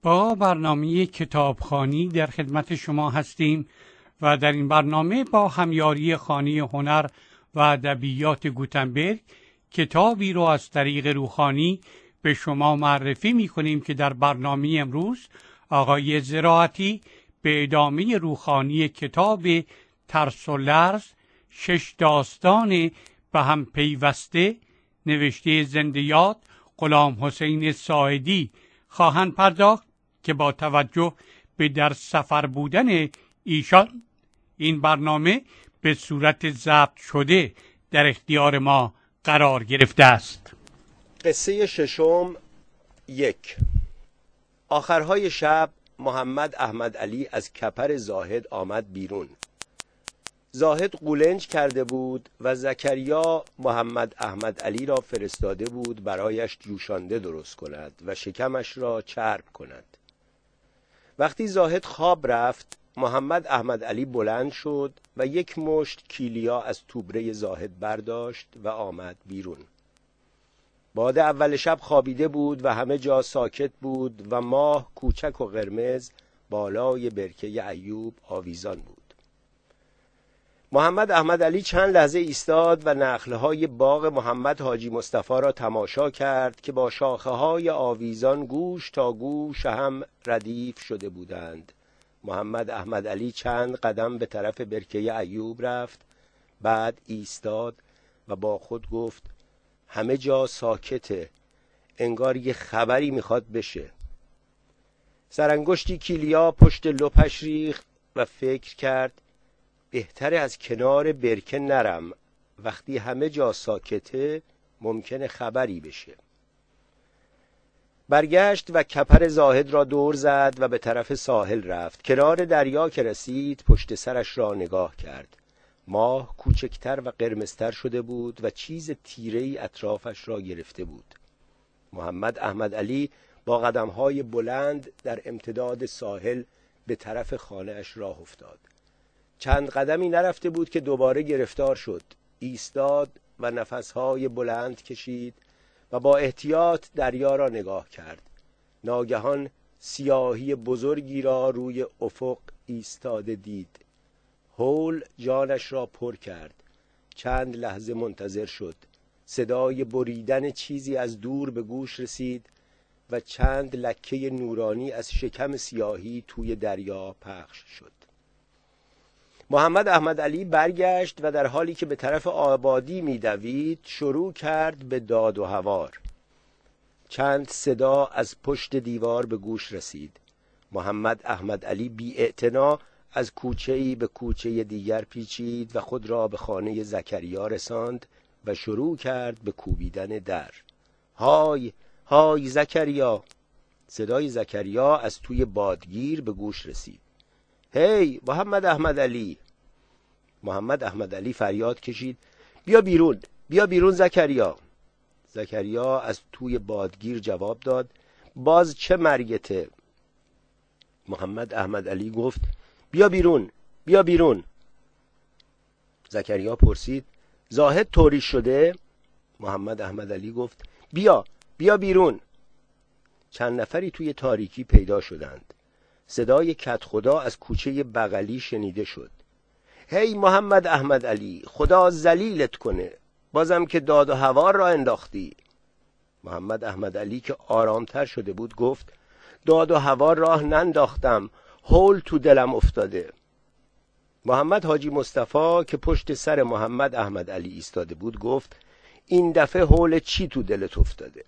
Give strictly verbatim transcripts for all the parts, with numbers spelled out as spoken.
با برنامه کتابخوانی در خدمت شما هستیم و در این برنامه با همیاری خانه هنر و ادبیات گوتنبرگ کتابی رو از طریق روحانی به شما معرفی می کنیم که در برنامه امروز آقای زراعتی به ادامه روحانی کتاب ترس و لرز شش داستان به هم پیوسته نوشته زنده یاد غلام حسین ساعدی خواهند پرداخت که با توجه به در سفر بودن ایشان این برنامه به صورت ضبط شده در اختیار ما قرار گرفته است. قصه ششم یک. آخرهای شب محمد احمد علی از کپر زاهد آمد بیرون. زاهد قولنج کرده بود و زکریا محمد احمد علی را فرستاده بود برایش جوشانده درست کند و شکمش را چرب کند. وقتی زاهد خواب رفت، محمد احمد علی بلند شد و یک مشت کیلیا از توبره زاهد برداشت و آمد بیرون. باد اول شب خوابیده بود و همه جا ساکت بود و ماه کوچک و قرمز بالای برکه ایوب آویزان بود. محمد احمد علی چند لحظه ایستاد و نخلهای باغ محمد حاجی مصطفی را تماشا کرد که با شاخه‌های آویزان گوش تا گوش هم ردیف شده بودند. محمد احمد علی چند قدم به طرف برکه ایوب رفت، بعد ایستاد و با خود گفت همه جا ساکته، انگار یه خبری میخواد بشه. سرانگشتی کیلیا پشت لپش ریخت و فکر کرد بهتره از کنار برکه نرم، وقتی همه جا ساکته ممکنه خبری بشه. برگشت و کپر زاهد را دور زد و به طرف ساحل رفت. کنار دریا که رسید پشت سرش را نگاه کرد. ماه کوچکتر و قرمزتر شده بود و چیز تیره‌ای اطرافش را گرفته بود. محمد احمد علی با قدم‌های بلند در امتداد ساحل به طرف خانه‌اش راه افتاد. چند قدمی نرفته بود که دوباره گرفتار شد. ایستاد و نفسهای بلند کشید و با احتیاط دریا را نگاه کرد. ناگهان سیاهی بزرگی را روی افق ایستاده دید. هول جانش را پر کرد. چند لحظه منتظر شد. صدای بریدن چیزی از دور به گوش رسید و چند لکه نورانی از شکم سیاهی توی دریا پخش شد. محمد احمد علی برگشت و در حالی که به طرف آبادی می‌دوید شروع کرد به داد و هوار. چند صدا از پشت دیوار به گوش رسید. محمد احمد علی بی‌اعتنا از کوچه‌ای به کوچه دیگر پیچید و خود را به خانه زکریا رساند و شروع کرد به کوبیدن در. های های زکریا! صدای زکریا از توی بادگیر به گوش رسید. هی محمد احمد علی! محمد احمد علی فریاد کشید بیا بیرون، بیا بیرون زکریا! زکریا از توی بادگیر جواب داد باز چه مرگته؟ محمد احمد علی گفت بیا بیرون، بیا بیرون. زکریا پرسید زاهد طوری شده؟ محمد احمد علی گفت بیا، بیا بیرون. چند نفری توی تاریکی پیدا شدند. صدای کت خدا از کوچه بغلی شنیده شد. هی محمد احمد علی، خدا ذلیلت کنه، بازم که داد و هوار را انداختی. محمد احمد علی که آرامتر شده بود گفت داد و هوار راه ننداختم، هول تو دلم افتاده. محمد حاجی مصطفی که پشت سر محمد احمد علی ایستاده بود گفت این دفعه هول چی تو دلت افتاده؟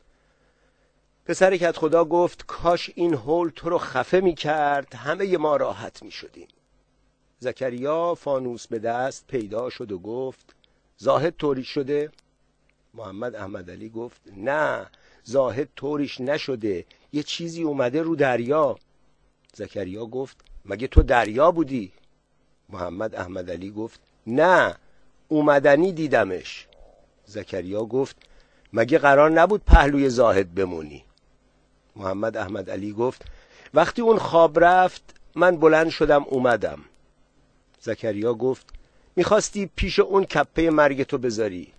پسر کت خدا گفت کاش این هول تو رو خفه می کرد، همه ما راحت می شدیم. زکریا فانوس به دست پیدا شد و گفت زاهد طوری شده؟ محمد احمد علی گفت نه، زاهد طوریش نشده، یه چیزی اومده رو دریا. زکریا گفت مگه تو دریا بودی؟ محمد احمد علی گفت نه، اومدنی دیدمش. زکریا گفت مگه قرار نبود پهلوی زاهد بمونی؟ محمد احمد علی گفت وقتی اون خواب رفت من بلند شدم اومدم. زکریا گفت میخواستی پیش اون کپه مرگ تو بذاری.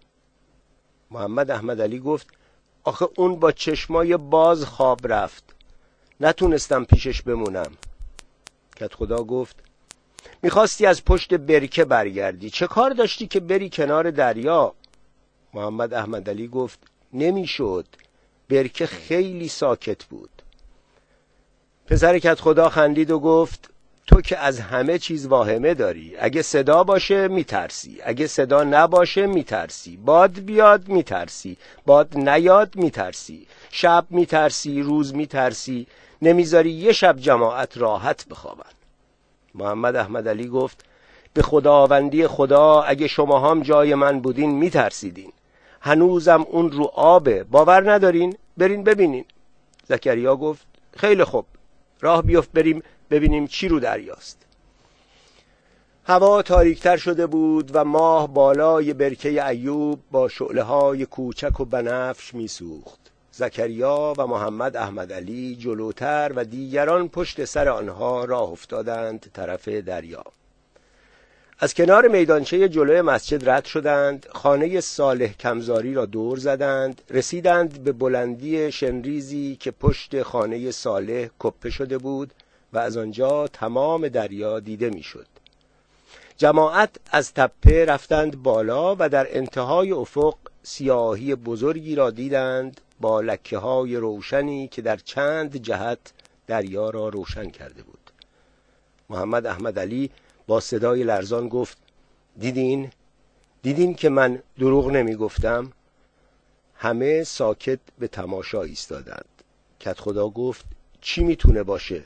محمد احمد علی گفت آخه اون با چشمای باز خواب رفت، نتونستم پیشش بمونم. کدخدا گفت میخواستی از پشت برکه برگردی، چه کار داشتی که بری کنار دریا؟ محمد احمدعلی گفت نمیشد، برکه خیلی ساکت بود. پسر کدخدا خندید و گفت تو که از همه چیز واهمه داری، اگه صدا باشه میترسی، اگه صدا نباشه میترسی، باد بیاد میترسی، باد نیاد میترسی، شب میترسی، روز میترسی، نمیذاری یه شب جماعت راحت بخوابن. محمد احمدعلی گفت به خداوندی خدا اگه شما هم جای من بودین میترسیدین، هنوزم اون رو آبه، باور ندارین؟ برین ببینین. زکریا گفت خیلی خوب، راه بیفت بریم ببینیم چی رو دریاست. هوا تاریکتر شده بود و ماه بالای برکه ایوب با شعله‌های کوچک و بنفش میسوخت. زکریا و محمد احمدعلی جلوتر و دیگران پشت سر آنها راه افتادند طرف دریا. از کنار میدانچه جلوی مسجد رد شدند، خانه صالح کمزاری را دور زدند، رسیدند به بلندی شنریزی که پشت خانه صالح کپه شده بود و از آنجا تمام دریا دیده میشد. جماعت از تپه رفتند بالا و در انتهای افق سیاهی بزرگی را دیدند با لکه های روشنی که در چند جهت دریا را روشن کرده بود. محمد احمدعلی با صدای لرزان گفت دیدین؟ دیدین که من دروغ نمی گفتم؟ همه ساکت به تماشا ایستادند. کدخدا گفت چی میتونه باشه؟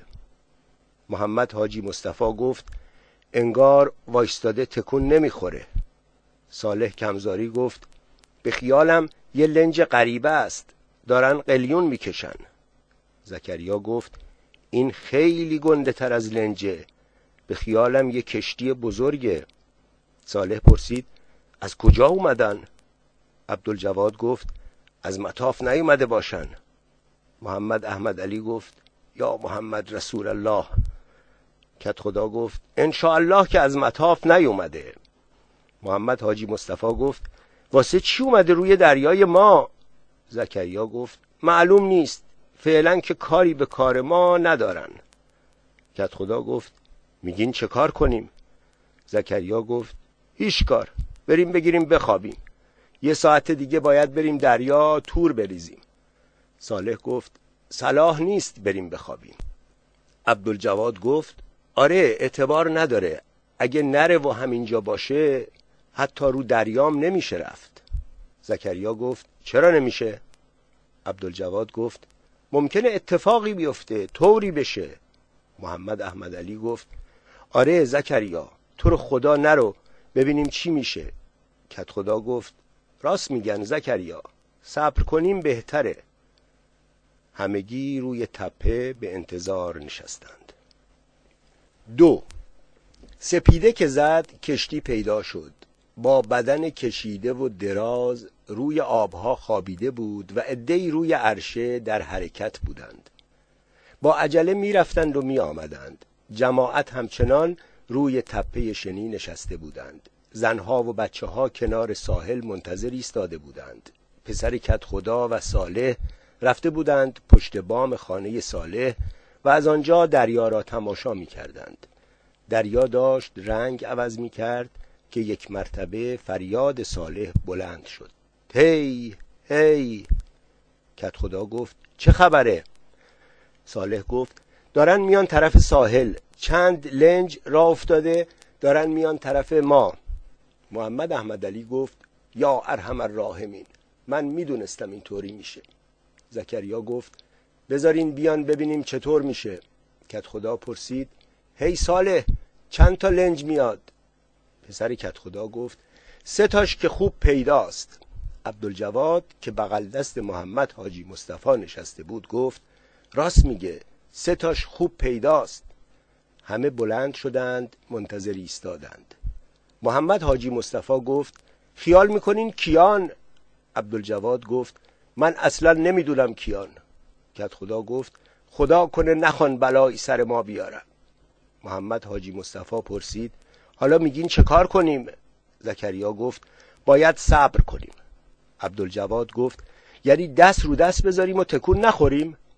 محمد حاجی مصطفی گفت انگار وایستاده تکون نمیخوره. صالح کمزاری گفت به خیالم یه لنج غریبه است، دارن قلیون میکشن. زکریا گفت این خیلی گنده تر از لنجه، به خیالم یه کشتی بزرگه. صالح پرسید از کجا اومدن؟ عبدالجواد گفت از مطاف نیومده باشن. محمد احمدعلی گفت یا محمد رسول الله. کدخدا گفت انشاءالله که از مطاف نیومده. محمد حاجی مصطفی گفت واسه چی اومده روی دریای ما؟ زکریا گفت معلوم نیست، فعلا که کاری به کار ما ندارن. کدخدا گفت میگین چه کار کنیم؟ زکریا گفت هیچ کار، بریم بگیریم بخوابیم، یه ساعت دیگه باید بریم دریا تور بریزیم. صالح گفت صلاح نیست بریم بخوابیم. عبدالجواد گفت آره اعتبار نداره، اگه نره و همینجا باشه حتی رو دریام نمیشه رفت. زکریا گفت چرا نمیشه؟ عبدالجواد گفت ممکنه اتفاقی بیفته، طوری بشه. محمد احمدعلی گفت آره زکریا، تو رو خدا نرو ببینیم چی میشه. کدخدا گفت راست میگن زکریا، صبر کنیم بهتره. همگی روی تپه به انتظار نشستند. دو سپیده که زد کشتی پیدا شد، با بدن کشیده و دراز روی آبها خوابیده بود و عده‌ای روی عرشه در حرکت بودند. با عجله می رفتند و می آمدند. جماعت همچنان روی تپه شنی نشسته بودند. زنها و بچه ها کنار ساحل منتظر ایستاده بودند. پسر کدخدا و صالح رفته بودند پشت بام خانه صالح و از آنجا دریا را تماشا می کردند. دریا داشت رنگ عوض می کرد که یک مرتبه فریاد صالح بلند شد. هی هی. کدخدا گفت چه خبره؟ صالح گفت دارن میان طرف ساحل، چند لنج راه افتاده دارن میان طرف ما. محمد احمدعلی گفت یا ارحم الراحمین، من میدونستم اینطوری میشه. زکریا گفت بذارین بیان ببینیم چطور میشه. کدخدا پرسید هی صالح چند تا لنج میاد؟ پسر کدخدا گفت سه تاش که خوب پیداست. عبدالجواد که بغل دست محمد حاجی مصطفی نشسته بود گفت راست میگه، سه تاش خوب پیداست. همه بلند شدند منتظر ایستادند. محمد حاجی مصطفی گفت خیال میکنین کیان؟ عبدالجواد گفت من اصلا نمیدونم کیان. کدخدا گفت خدا کنه نخوان بلایی سر ما بیارن. محمد حاجی مصطفی پرسید حالا میگین چه کار کنیم؟ زکریا گفت باید صبر کنیم. عبدالجواد گفت یعنی دست رو دست بذاریم و تکون نخوریم؟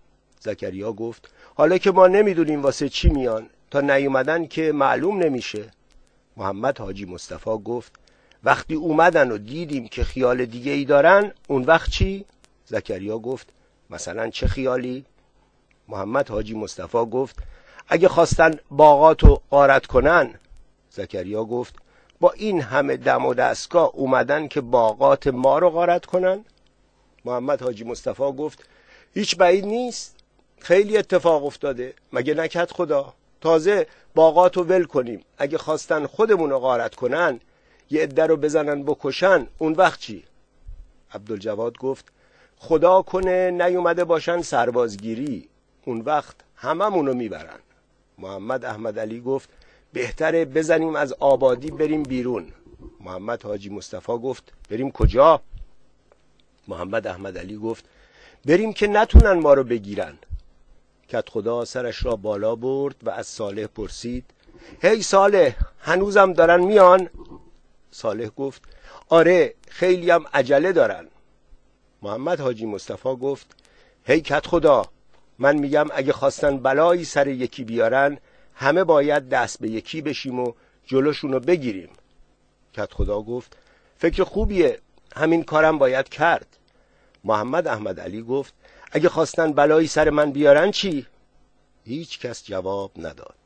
زکریا گفت حالا که ما نمیدونیم واسه چی میان، تا نیومدن که معلوم نمیشه. محمد حاجی مصطفی گفت وقتی اومدن و دیدیم که خیال دیگه ای دارن، اون وقت چی؟ زکریا گفت مثلا چه خیالی؟ محمد حاجی مصطفی گفت اگه خواستن باغاتو غارت کنن. زکریا گفت با این همه دم و دستگاه اومدن که باغات ما رو غارت کنن؟ محمد حاجی مصطفی گفت هیچ بعید نیست، خیلی اتفاق افتاده، مگه نکرد خدا؟ تازه باغاتو ول کنیم، اگه خواستن خودمون رو غارت کنن، یه عده رو بزنن بکشن، اون وقت چی؟ عبدالجواد گفت خدا کنه نیومده باشن سربازگیری، اون وقت هممونو میبرن. محمد احمد علی گفت بهتره بزنیم از آبادی بریم بیرون. محمد حاجی مصطفی گفت بریم کجا؟ محمد احمد علی گفت بریم که نتونن ما رو بگیرن. کدخدا سرش را بالا برد و از صالح پرسید هی صالح، هنوزم دارن میان؟ صالح گفت آره، خیلی هم عجله دارن. محمد حاجی مصطفی گفت هی کدخدا، من میگم اگه خواستن بلایی سر یکی بیارن، همه باید دست به یکی بشیم و جلوشونو بگیریم. کدخدا گفت فکر خوبیه، همین کارم باید کرد. محمد احمد علی گفت اگه خواستن بلایی سر من بیارن چی؟ هیچ کس جواب نداد.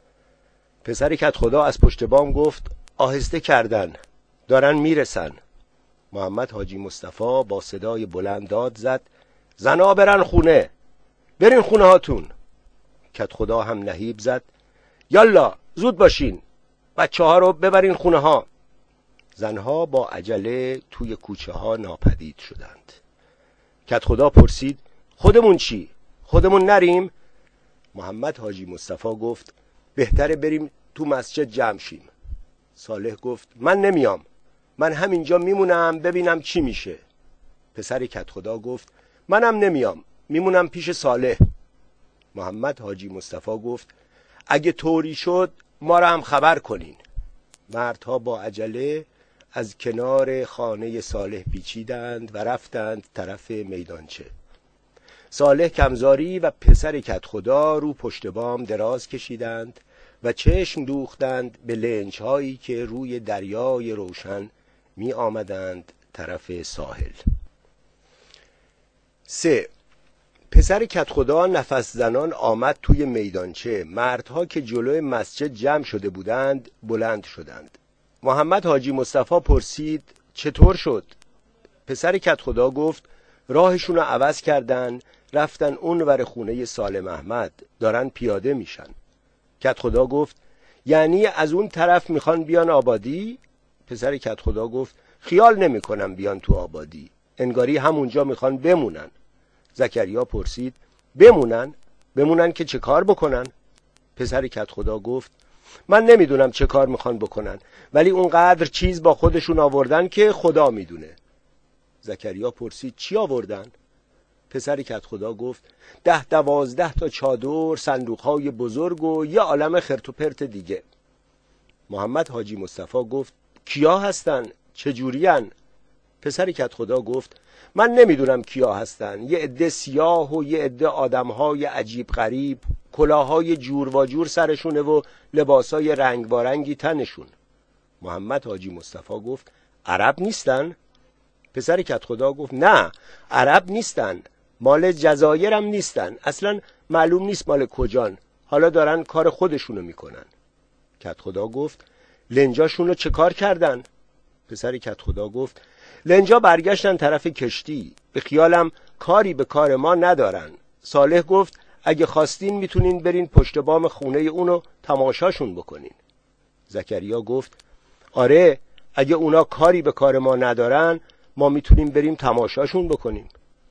پسر کدخدا از پشت بام گفت آهسته کردن، دارن میرسن. محمد حاجی مصطفی با صدای بلند داد زد زنا برن خونه، برین خونه هاتون. کدخدا هم نهیب زد یالا زود باشین، بچه ها رو ببرین خونه ها. زنها با عجله توی کوچه ها ناپدید شدند. کدخدا پرسید خودمون چی؟ خودمون نریم؟ محمد حاجی مصطفی گفت بهتره بریم تو مسجد جمع شیم. صالح گفت من نمیام، من همینجا میمونم ببینم چی میشه. پسر کدخدا گفت منم نمیام، میمونم پیش صالح. محمد حاجی مصطفی گفت اگه طوری شد ما را هم خبر کنین. مردها با عجله از کنار خانه صالح پیچیدند و رفتند طرف میدانچه. صالح کمزاری و پسر کدخدا رو پشت بام دراز کشیدند و چشم دوختند به لنج هایی که روی دریای روشن می آمدند طرف ساحل. سه. پسر کدخدا نفس زنان آمد توی میدانچه. مردها که جلوی مسجد جمع شده بودند بلند شدند. محمد حاجی مصطفی پرسید چطور شد؟ پسر کدخدا گفت راهشون رو عوض کردن، رفتن اون ور خونه سالم احمد، دارن پیاده میشن. کدخدا گفت یعنی از اون طرف میخوان بیان آبادی؟ پسر کدخدا گفت خیال نمی کنم بیان تو آبادی، انگاری همونجا میخوان بمونن. زکریا پرسید بمونن؟ بمونن که چه کار بکنن؟ پسر کدخدا گفت من نمیدونم چه کار میخوان بکنن، ولی اونقدر چیز با خودشون آوردن که خدا میدونه. زکریا پرسید چی آوردن؟ پسر کدخدا گفت ده دوازده تا چادر، صندوقهای بزرگ و یه عالم خرت و پرت دیگه. محمد حاجی مصطفی گفت کیا هستن؟ چجورین؟ پسر کدخدا گفت من نمیدونم کیا هستن، یه عده سیاه و یه عده آدمهای عجیب غریب، کلاهای جور و جور سرشونه و لباسای رنگ بارنگی تنشون. محمد حاجی مصطفی گفت عرب نیستن؟ پسر کدخدا گفت نه، عرب نیستن، مال جزایرم نیستن، اصلا معلوم نیست مال کجان، حالا دارن کار خودشونو میکنن. کدخدا گفت لنجاشونو چه کار کردن؟ پسر کدخدا گفت لنجا برگشتن طرف کشتی، به خیالم کاری به کار ما ندارن. صالح گفت اگه خواستین میتونین برین پشت بام خونه اونو تماشاشون بکنین. زکریا گفت آره، اگه اونا کاری به کار ما ندارن ما میتونیم بریم تماشاشون بکنیم.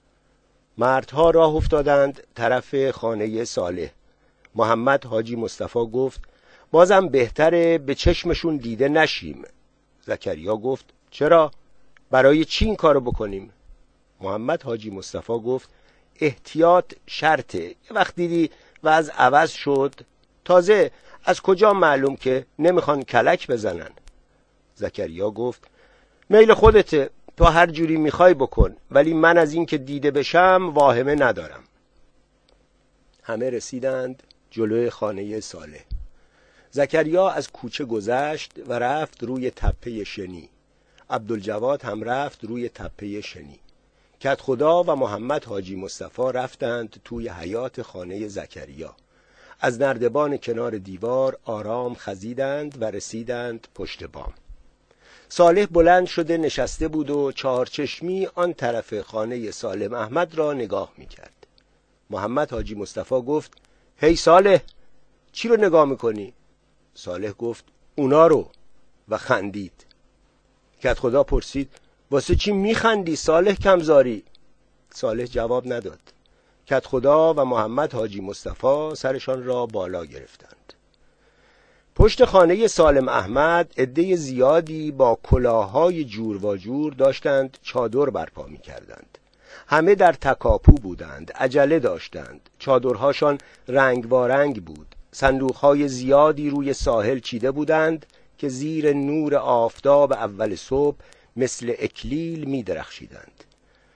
مردها راه افتادند طرف خانه صالح. محمد حاجی مصطفی گفت بازم بهتره به چشمشون دیده نشیم. زکریا گفت چرا؟ برای چی این کارو بکنیم؟ محمد حاجی مصطفی گفت احتیاط شرطه، یه وقت دیدی وضع عوض شد، تازه از کجا معلوم که نمیخوان کلک بزنن؟ زکریا گفت میل خودته، تو هر جوری میخوای بکن، ولی من از این که دیده بشم واهمه ندارم. همه رسیدند جلوی خانه صالح. زکریا از کوچه گذشت و رفت روی تپه شنی. عبدالجواد هم رفت روی تپه شنی. کدخدا و محمد حاجی مصطفی رفتند توی حیاط خانه زکریا. از نردبان کنار دیوار آرام خزیدند و رسیدند پشت بام. صالح بلند شده نشسته بود و چهارچشمی آن طرف خانه سالم احمد را نگاه میکرد. محمد حاجی مصطفی گفت: هی صالح، چی رو نگاه میکنی؟ صالح گفت: اونا رو، و خندید. کدخدا پرسید: واسه چی میخندی صالح کمزاری؟ صالح جواب نداد. کدخدا و محمد حاجی مصطفی سرشان را بالا گرفتند. پشت خانه سالم احمد عده زیادی با کلاههای جور و جور داشتند چادر برپا می‌کردند. همه در تکاپو بودند، عجله داشتند. چادرهاشان رنگ وارنگ بود. صندوقهای زیادی روی ساحل چیده بودند که زیر نور آفتاب اول صبح مثل اکلیل می‌درخشیدند.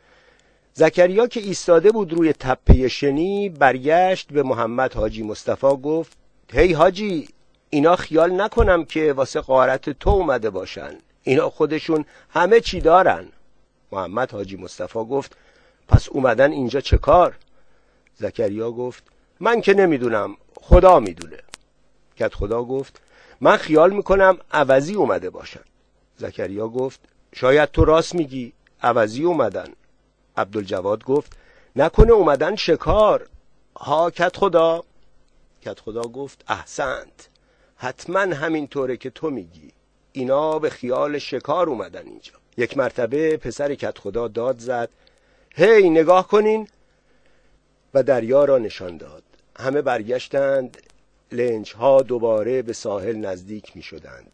زکریا که ایستاده بود روی تپه شنی برگشت به محمد حاجی مصطفی گفت: هی حاجی، اینا خیال نکنم که واسه غارت تو اومده باشن، اینا خودشون همه چی دارن. محمد حاجی مصطفی گفت: پس اومدن اینجا چه کار؟ زکریا گفت: من که نمیدونم، خدا میدونه. کدخدا گفت: من خیال میکنم عوضی اومده باشن. زکریا گفت: شاید تو راست میگی، عوضی اومدن. عبدالجواد گفت: نکنه اومدن شکار؟ ها کدخدا؟ کدخدا گفت: احسنت، حتما همین طوره که تو میگی، اینا به خیال شکار اومدن اینجا. یک مرتبه پسر کدخدا داد زد: هی نگاه کنین، و دریا را نشان داد. همه برگشتند. لنج ها دوباره به ساحل نزدیک می شدند.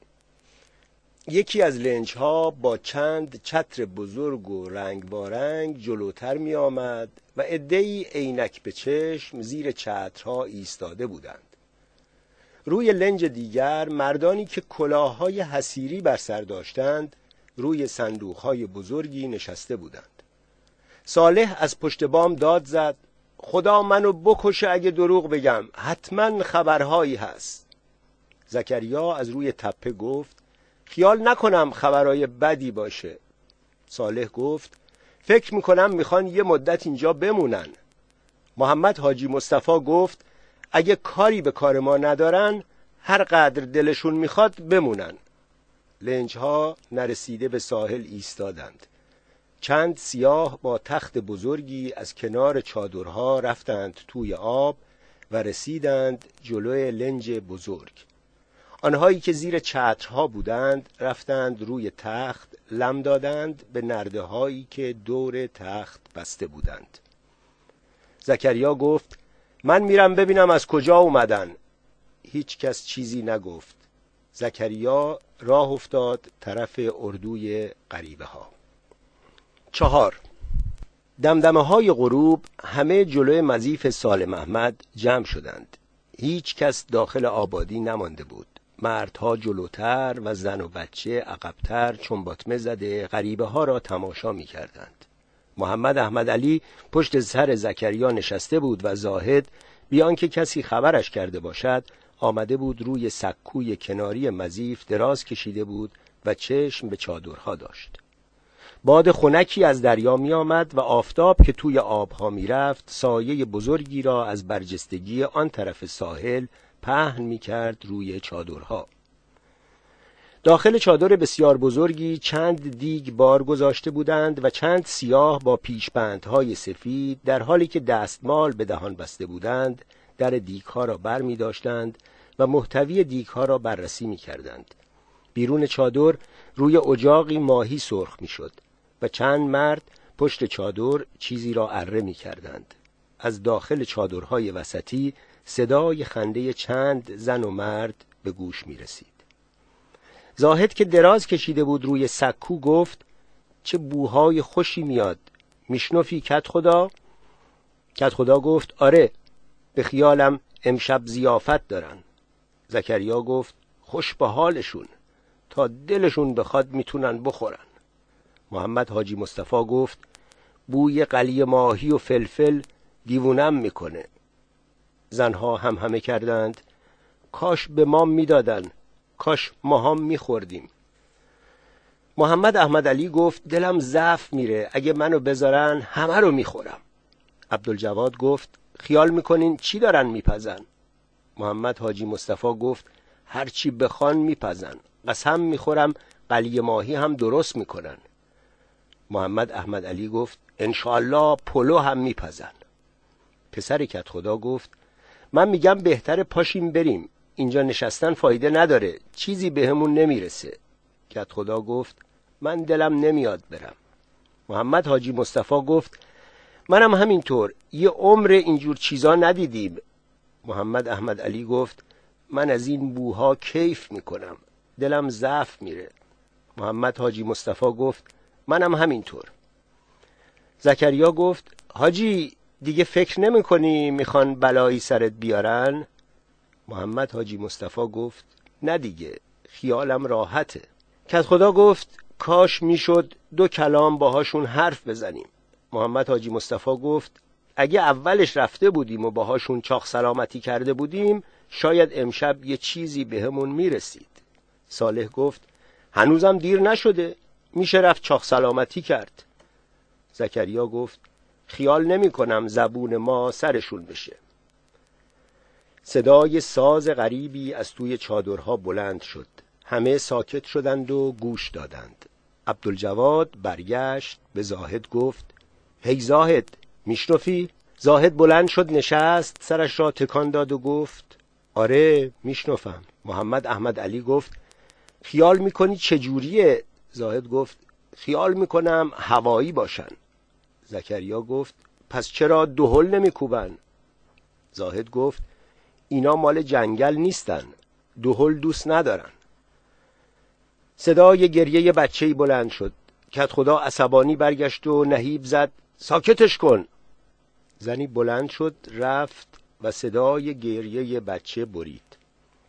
یکی از لنج ها با چند چتر بزرگ و رنگ وارنگ جلوتر می آمد و عده‌ای عینک به چشم زیر چترها ایستاده بودند. روی لنج دیگر مردانی که کلاههای حصیری بر سر داشتند روی صندوقهای بزرگی نشسته بودند. صالح از پشت بام داد زد: خدا منو بکشه اگه دروغ بگم، حتما خبرهایی هست. زکریا از روی تپه گفت: خیال نکنم خبرهای بدی باشه. صالح گفت: فکر میکنم میخوان یه مدت اینجا بمونن. محمد حاجی مصطفی گفت: اگه کاری به کار ما ندارن، هر قدر دلشون میخواد بمونن. لنج ها نرسیده به ساحل ایستادند. چند سیاه با تخت بزرگی از کنار چادرها رفتند توی آب و رسیدند جلوی لنج بزرگ. آنهایی که زیر چترها بودند رفتند روی تخت، لم دادند به نرده هایی که دور تخت بسته بودند. زکریا گفت: من میرم ببینم از کجا اومدن. هیچ کس چیزی نگفت. زکریا راه افتاد طرف اردوی غریبه ها. چهار. دمدمه های غروب همه جلوی مضیف سالم احمد جمع شدند. هیچ کس داخل آبادی نمانده بود. مردها جلوتر و زن و بچه عقبتر چنباتمه زده غریبه ها را تماشا می کردند. محمد احمد علی پشت سر زکریا نشسته بود و زاهد بیان که کسی خبرش کرده باشد آمده بود روی سکوی کناری مضیف دراز کشیده بود و چشم به چادرها داشت. باد خنکی از دریا می آمد و آفتاب که توی آبها می رفت سایه بزرگی را از برجستگی آن طرف ساحل پهن می کرد روی چادرها. داخل چادر بسیار بزرگی چند دیگ بار گذاشته بودند و چند سیاه با پیشبندهای سفید در حالی که دستمال به دهان بسته بودند در دیگها را بر می داشتند و محتوی دیگها را بررسی می کردند. بیرون چادر روی اجاقی ماهی سرخ می شد و چند مرد پشت چادر چیزی را اره می کردند. از داخل چادرهای وسطی صدای خنده چند زن و مرد به گوش می رسید. زاهد که دراز کشیده بود روی سکو گفت: چه بوهای خوشی میاد، میشنفی کدخدا؟ کدخدا گفت: آره، به خیالم امشب ضیافت دارن. زکریا گفت: خوش به حالشون، تا دلشون بخواد میتونن بخورن. محمد حاجی مصطفی گفت: بوی قلی ماهی و فلفل دیوونم میکنه. زنها هم همه کردند کاش به ما میدادن، کاش ما هم میخوردیم. محمد احمد علی گفت دلم ضعف میره، اگه منو بذارن همه رو میخورم. عبدالجواد گفت خیال میکنین چی دارن میپزن؟ محمد حاجی مصطفی گفت هر چی بخوان میپزن، قسم میخورم قلی ماهی هم درست میکنن. محمد احمد علی گفت انشاءالله پلو هم میپزن. پسر کدخدا گفت من میگم بهتر پاشیم بریم، اینجا نشستن فایده نداره، چیزی بهمون نمیرسه. کدخدا گفت من دلم نمیاد برم. محمد حاجی مصطفی گفت منم همینطور، یه عمر اینجور چیزا ندیدیم. محمد احمد علی گفت من از این بوها کیف میکنم، دلم ضعف میره. محمد حاجی مصطفی گفت منم همینطور. زکریا گفت حاجی دیگه فکر نمی کنی میخوان بلایی سرت بیارن؟ محمد حاجی مصطفی گفت نه دیگه، خیالم راحته. کدخدا گفت کاش میشد دو کلام باهاشون حرف بزنیم. محمد حاجی مصطفی گفت اگه اولش رفته بودیم و باهاشون چاق سلامتی کرده بودیم شاید امشب یه چیزی بهمون میرسید. صالح گفت هنوزم دیر نشده، میشه رفت چاق سلامتی کرد. زکریا گفت خیال نمی کنم زبون ما سرشون بشه. صدای ساز غریبی از توی چادرها بلند شد. همه ساکت شدند و گوش دادند. عبدالجواد برگشت به زاهد گفت هی زاهد میشنفی؟ زاهد بلند شد نشست، سرش را تکان داد و گفت آره میشنفم. محمد احمد علی گفت خیال میکنی چجوریه؟ زاهد گفت خیال میکنم هوایی باشن. زکریا گفت پس چرا دهل نمیکوبن؟ زاهد گفت اینا مال جنگل نیستن، دهل دوست ندارن. صدای گریه بچه‌ای بلند شد. کدخدا عصبانی برگشت و نهیب زد ساکتش کن. زنی بلند شد رفت و صدای گریه بچه برید.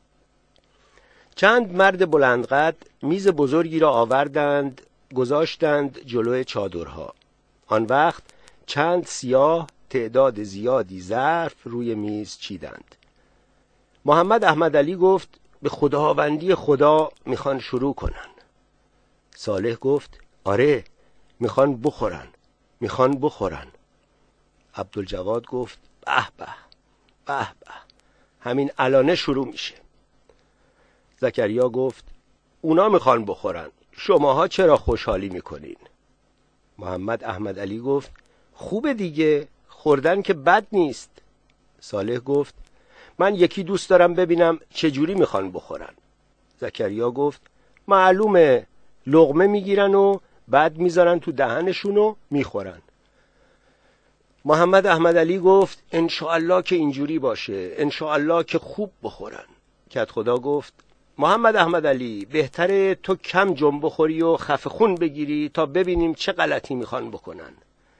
چند مرد بلندقد میز بزرگی را آوردند گذاشتند جلوی چادرها. آن وقت چند سیاه تعداد زیادی ظرف روی میز چیدند. محمد احمد علی گفت به خداوندی خدا میخوان شروع کنن. صالح گفت آره میخوان بخورن، میخوان بخورن. عبدالجواد گفت به به به به، همین الانه شروع میشه. زکریا گفت اونا میخوان بخورن، شماها چرا خوشحالی میکنین؟ محمد احمد علی گفت خوبه دیگه، خوردن که بد نیست. صالح گفت من یکی دوست دارم ببینم چجوری میخوان بخورن. زکریا گفت معلومه، لقمه میگیرن و بعد میذارن تو دهنشون و میخورن. محمد احمد علی گفت انشاءالله که اینجوری باشه، انشاءالله که خوب بخورن. کدخدا گفت محمد احمد علی بهتره تو کم جنب بخوری و خفه خون بگیری تا ببینیم چه غلطی میخوان بکنن.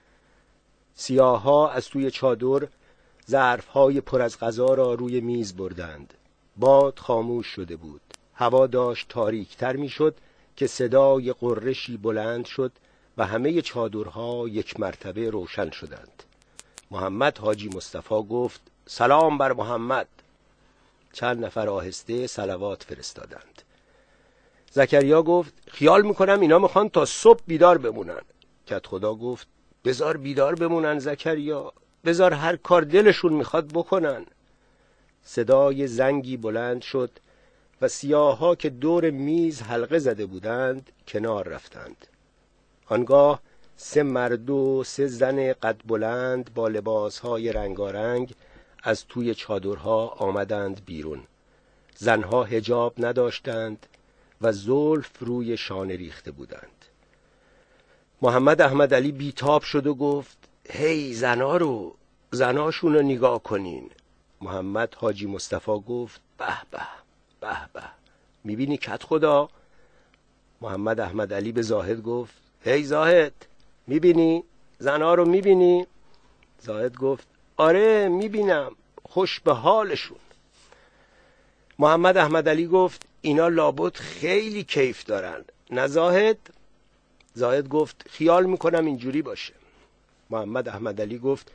سیاها از توی چادر ظرف‌های پر از غذا را روی میز بردند. باد خاموش شده بود. هوا داشت تاریک‌تر میشد که صدای قرشی بلند شد و همه چادرها یک مرتبه روشن شدند. محمد حاجی مصطفی گفت سلام بر محمد. چند نفر آهسته صلوات فرستادند. زکریا گفت خیال میکنم اینا میخوان تا صبح بیدار بمونن. کدخدا گفت بذار بیدار بمونن زکریا، بذار هر کار دلشون میخواد بکنن. صدای زنگی بلند شد و سیاها که دور میز حلقه زده بودند کنار رفتند. آنگاه سه مرد و سه زن قد بلند با لباسهای رنگارنگ از توی چادرها آمدند بیرون. زنها حجاب نداشتند و زلف روی شانه ریخته بودند. محمد احمد علی بیتاب شد و گفت هی زنا رو، زناشون رو نگاه کنین. محمد حاجی مصطفی گفت به به به به، میبینی کدخدا؟ محمد احمد علی به زاهد گفت هی زاهد میبینی؟ زنا رو میبینی؟ زاهد گفت آره میبینم، خوش به حالشون. محمد احمد علی گفت اینا لابد خیلی کیف دارن، نه زاهد؟ زاهد گفت خیال میکنم اینجوری باشه. محمد احمد علی گفت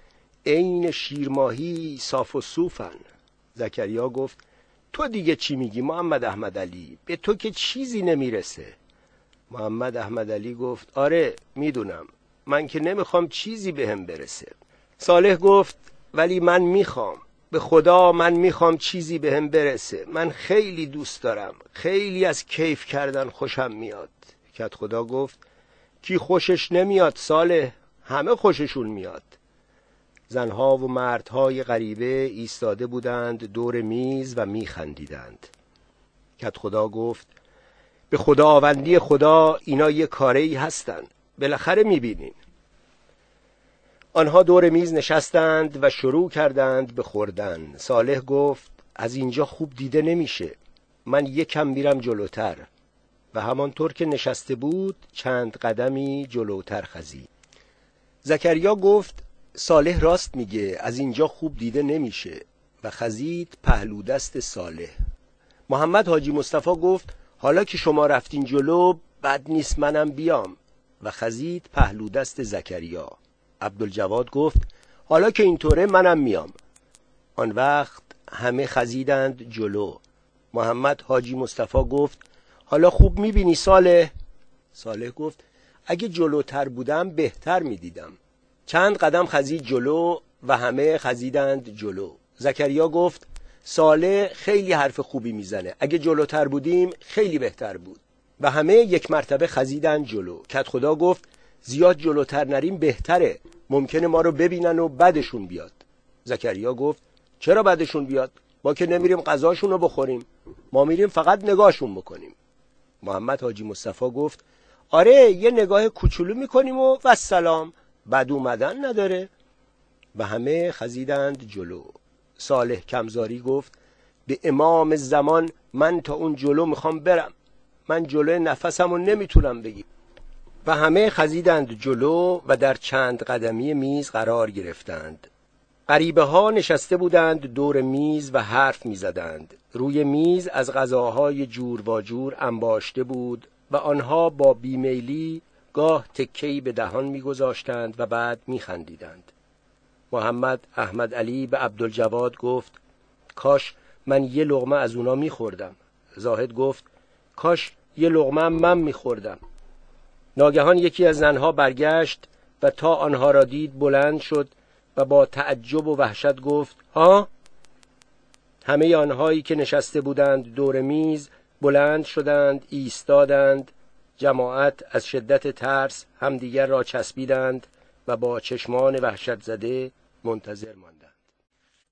عین شیرماهی صاف و صوفن. زکریا گفت تو دیگه چی میگی محمد احمد علی؟ به تو که چیزی نمیرسه. محمد احمد علی گفت آره میدونم، من که نمیخوام چیزی بهم برسه. صالح گفت ولی من میخوام، به خدا من میخوام چیزی بهم برسه. من خیلی دوست دارم، خیلی از کیف کردن خوشم میاد. کدخدا گفت کی خوشش نمیاد صالح؟ همه خوششون میاد. زنها و مردهای غریبه ایستاده بودند دور میز و میخندیدند. کدخدا گفت به خداوندی خدا اینا یه کاری هستن، بالاخره میبینین. آنها دور میز نشستند و شروع کردند به خوردن. صالح گفت از اینجا خوب دیده نمیشه، من یکم میرم جلوتر. و همانطور که نشسته بود چند قدمی جلوتر خزید. زکریا گفت صالح راست میگه، از اینجا خوب دیده نمیشه، و خزید پهلو دست صالح. محمد حاجی مصطفی گفت حالا که شما رفتین جلو بد نیست منم بیام، و خزید پهلو دست زکریا. عبدالجواد گفت حالا که اینطوره منم میام. آن وقت همه خزیدند جلو. محمد حاجی مصطفی گفت حالا خوب میبینی صالح؟ صالح گفت اگه جلوتر بودم بهتر میدیدم. چند قدم خزید جلو و همه خزیدند جلو. زکریا گفت صالح خیلی حرف خوبی میزنه، اگه جلوتر بودیم خیلی بهتر بود. و همه یک مرتبه خزیدند جلو. کدخدا گفت زیاد جلوتر نریم بهتره، ممکنه ما رو ببینن و بدشون بیاد. زکریا گفت چرا بدشون بیاد؟ ما که نمیریم غذاشون رو بخوریم، ما میریم فقط نگاهشون بکنیم. محمد حاجی مصطفی گفت آره یه نگاه کوچولو میکنیم و والسلام، بد اومدن نداره. و همه خزیدند جلو. صالح کمزاری گفت به امام زمان من تا اون جلو میخوام برم، من جلو نفسمو نمیتونم بگیرم. و همه خزیدند جلو و در چند قدمی میز قرار گرفتند. غریبه ها نشسته بودند دور میز و حرف میزدند. روی میز از غذاهای جور و جور انباشته بود و آنها با بیمیلی گاه تکه‌ای به دهان میگذاشتند و بعد میخندیدند. محمد احمد علی به عبدالجواد گفت کاش من یه لقمه از اونا میخوردم. زاهد گفت کاش یه لقمه من میخوردم. ناگهان یکی از زنها برگشت و تا آنها را دید بلند شد و با تعجب و وحشت گفت ها؟ همه آنهایی که نشسته بودند دور میز بلند شدند، ایستادند. جماعت از شدت ترس همدیگر را چسبیدند و با چشمان وحشت زده منتظر ماندند.